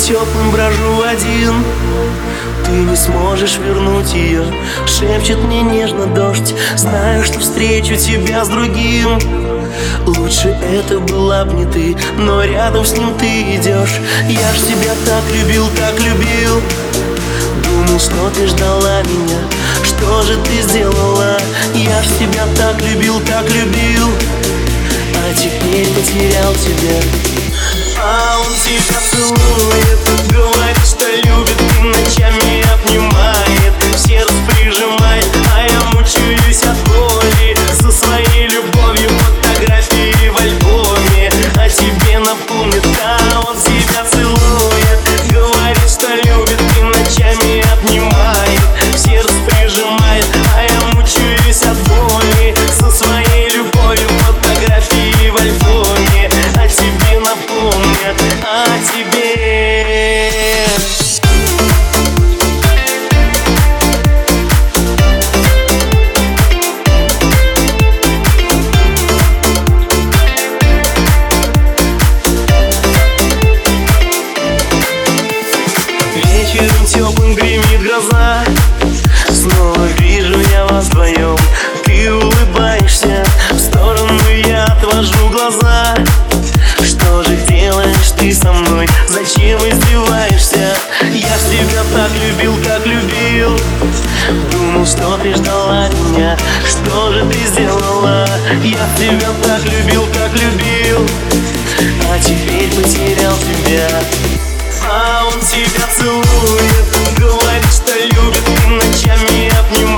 теплым брожу один. Ты не сможешь вернуть ее, шепчет мне нежно дождь. Знаю, что встречу тебя с другим. Лучше это была б не ты, но рядом с ним ты идешь. Я ж тебя так любил, так любил. Думал, что ты ждала меня, что же ты сделала? Я ж тебя так любил, так любил. А теперь потерял тебя. А он тебя целует, говорит, что любит, и ночами обнимает, в сердце прижимает, а я мучаюсь от боли. За своей любовью фотографии в альбоме о тебе напомнит. А он тебя целует, говорит, что любит, и ночами обнимает, в сердце прижимает, а я мучаюсь от боли. За своей любовью фотографии в альбоме о тебе напомнят, о тебе. Вечером теплым гремит гроза. Снова вижу я вас вдвоем. Ты улыбаешься, в сторону я отвожу глаза. Что же делаешь ты со мной? Зачем издеваешься? Я ж тебя так любил, так любил. Думал, что ты ждала меня, что же ты сделала? Я тебя так любил, так любил. А теперь потерял тебя. А он тебя целует, говорит, что любит, и ночами обнимает.